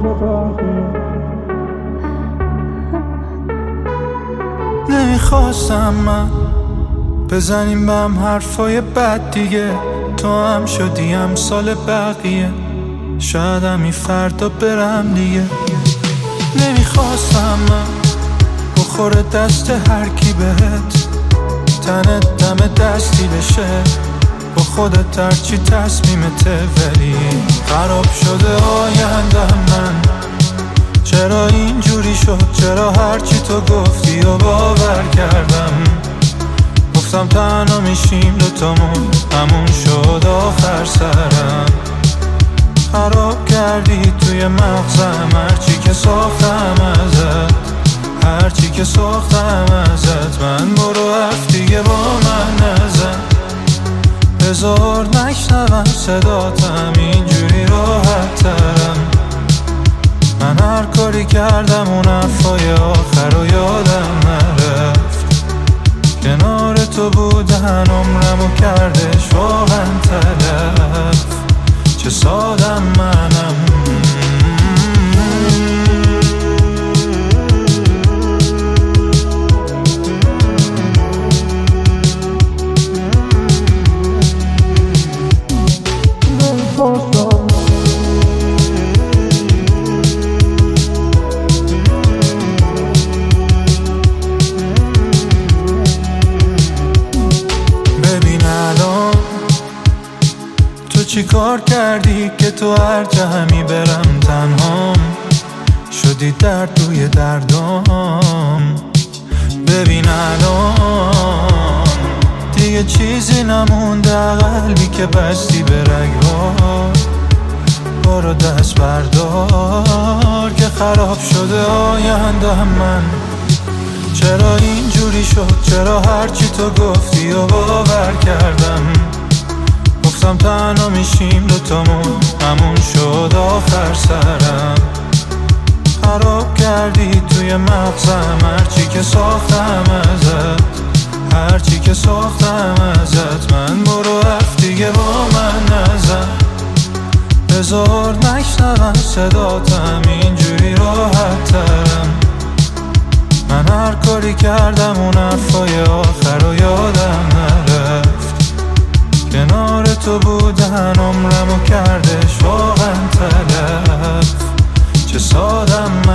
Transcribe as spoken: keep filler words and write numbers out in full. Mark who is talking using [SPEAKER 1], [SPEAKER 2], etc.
[SPEAKER 1] نمیخواستم من بزنیم به هم حرفای بد دیگه، تو هم شدی امثال بقیه، شاید همی فردا برم دیگه. نمیخواستم من بخوره دست هر کی بهت، تنت دم دستی بشه با خودت هرچی تصمیمته، ولی خراب شده آینده من. چرا اینجوری شد؟ چرا هرچی تو گفتی و باور کردم؟ گفتم تنها میشیم دوتامون، همون شد آخر سرم. خراب کردی توی مغزم هرچی که ساختم ازت، هرچی که ساختم ازت. من برو حرف دیگه با من نزن، بذار نشنوم صداتم، اینجوری راحت ترم. من هر کاری کردم اون حرفای آخر رو یادم نرفت، کنار تو بودن عمرمو کردش واقعا تلف. چه سادم منم. چی کار کردی که تو هر جا همی برم تنهام شدی درد توی دردام؟ ببین الان دیگه چیزی نمونده، قلبی که بستی به رگ‌ها. برو دست بردار که خراب شده آینده من. چرا اینجوری شد؟ چرا هرچی تو گفتی و باور کردم؟ گفتم تنها میشیم دوتامون، همون شد آخر سرم. خراب کردی توی مغزم هرچی که ساختم ازت، هرچی که ساختم ازت. من برو حرف دیگه با من نزن، بذار نشنوم صداتم، اینجوری راحت ترم. من هر کاری کردم اون حرفای آخر رو یادم نرفت، کنار تو بودن عمرمو کردش واقعا تلف. چه سادم